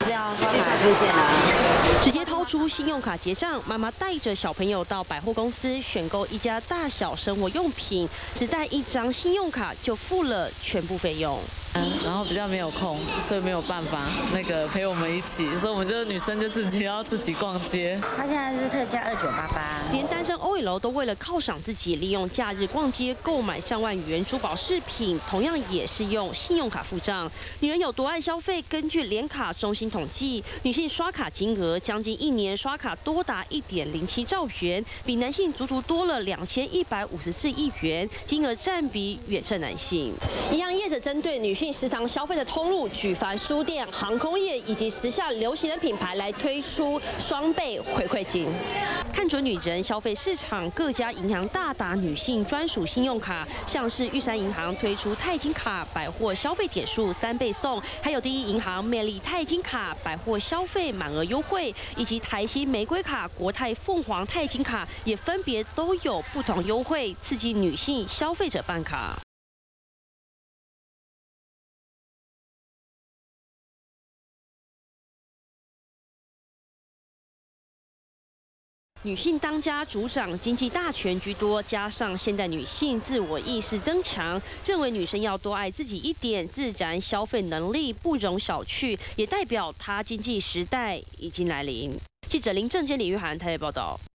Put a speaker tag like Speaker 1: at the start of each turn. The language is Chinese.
Speaker 1: 这样刷卡出现啊。
Speaker 2: 直接掏出信用卡结账，妈妈带着小朋友到百货公司选购一家大小生活用品，只带一张信用卡就付了全部费用。
Speaker 3: 然后比较没有空，所以没有办法陪我们一起，所以我们女生就自己逛街。
Speaker 1: 它现在是特价2988，
Speaker 2: 连单身 OL 都为了犒赏自己，利用假日逛街购买上万元珠宝饰品，同样也是用信用卡付账。女人有多爱消费？根据联卡中心统计，女性刷卡金额将近1年刷卡多达1.07兆元，比男性足足多了2154亿元，金额占比远胜男性。一样业者针对女性时常消费的通路，举凡书店、航空业以及时下流行的品牌来推出双倍回馈金。看准女人消费市场，各家银行大打女性专属信用卡，像是玉山银行推出钛金卡，百货消费点数3倍送，还有第一银行魅力钛金卡，百货消费满额优惠，以及台新玫瑰卡、国泰凤凰钛金卡也分别都有不同优惠，刺激女性消费者办卡。女性当家主掌，经济大权居多，加上现代女性自我意识增强，认为女生要多爱自己一点，自然消费能力不容小觑，也代表她经济时代已经来临。记者林正坚、李玉涵台北报道。